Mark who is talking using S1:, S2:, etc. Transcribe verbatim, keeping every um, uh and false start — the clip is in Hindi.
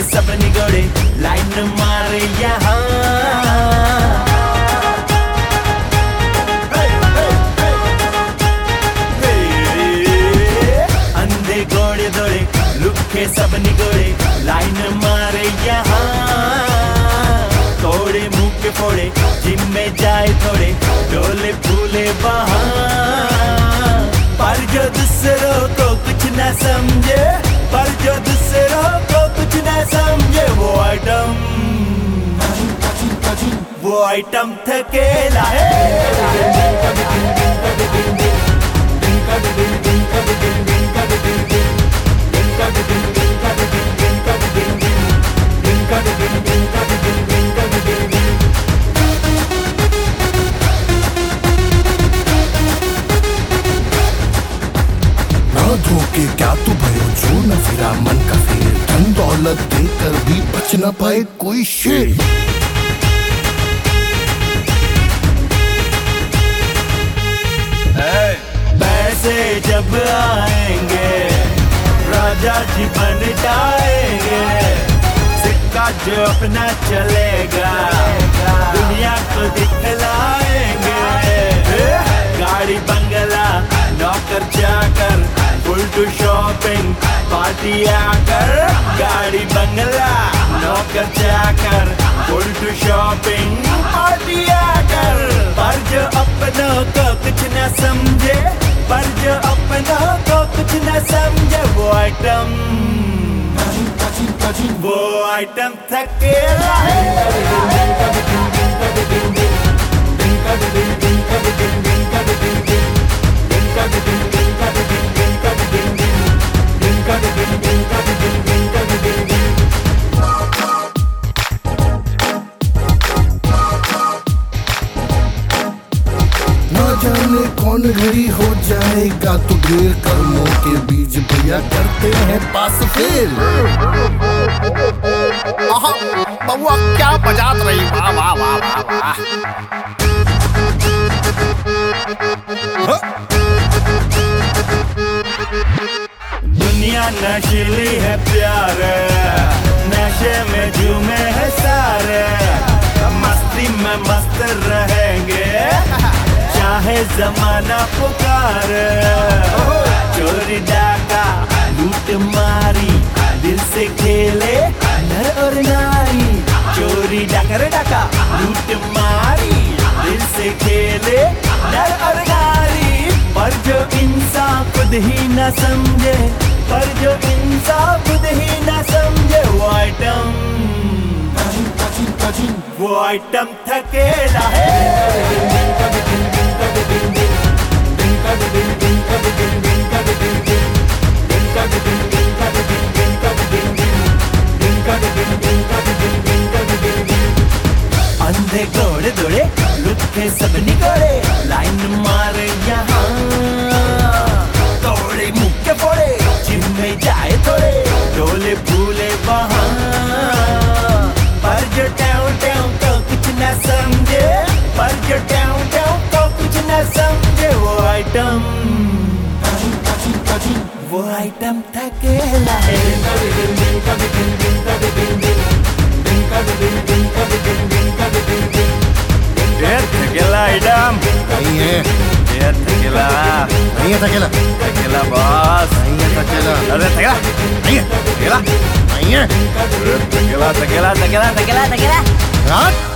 S1: सब निगोड़े लाइन मारे यहाँ। अंधे घोड़े दौड़े लुखे सब निगोड़े लाइन मारे यहाँ। तोड़े मुंह के फोड़े जिम में जाए थोड़े डोले फूले वहाँ। पर जो दूसरों को कुछ न समझे, पर जो दूसरों को कुछ न समझे, वो आइटम वो आइटम थकेला है।
S2: धोखे क्या तू भयो जो न फिरा मन का फेर, धन दौलत देकर भी बच न पाए कोई शेर।
S1: पैसे जब आएंगे राजा जी बन जाएंगे, सिक्का जो अपना चलेगा दुनिया को दिखलाएंगे। गाड़ी बंगला नौकर चाकर फुल टू शॉपिंग पार्टी आकर। गाड़ी बंगला नौकर चाकर फुल टू शॉपिंग पार्टी आकर। पर जो अपनों को कुछ न समझे, पर जो अपनों को कुछ न समझे, वो आइटम वो आइटम थकेला है।
S2: जाने कौन घड़ी हो जाएगा तो ढेर कर्मों के बीज भैया करते हैं पास फेल।
S3: बउआ क्या बजात रही, वाह वाह वाह वाह वाह।
S1: दुनिया नशीली है प्यारे, नशे में झूमे है सारे। मस्ती में मस्त रहेंगे चाहे जमाना पुकार। चोरी डाका लूट मारी दिल से खेले नर और नारी। चोरी डाका रे डाका लूट मारी दिल से खेले नर और नारी। पर जो इंसान खुद ही न समझे, पर जो इंसान खुद ही न समझे, वो आइटम वो आइटम थकेला है। अंधे घोड़े दौड़े लुखे सब निगोड़े लाइन मारे यहाँ। तोड़े मुंह के फोड़े जिम में जाए थोड़े डोले फूले वहाँ। पर जो ट्याऊ ट्याऊ को कुछ न समझे, पर जो ट्याऊ ट्याऊ को कुछ न समझे, वो आइटम वो आइटम थकेला है। ये थकेला आइटम
S2: नहीं है,
S1: ये थकेला
S2: नहीं है थकेला,
S1: थकेला बॉस
S2: नहीं है थकेला,
S1: अरे थकेला नहीं है, थकेला
S2: नहीं है,
S1: थकेला थकेला थकेला थकेला थकेला।
S2: रात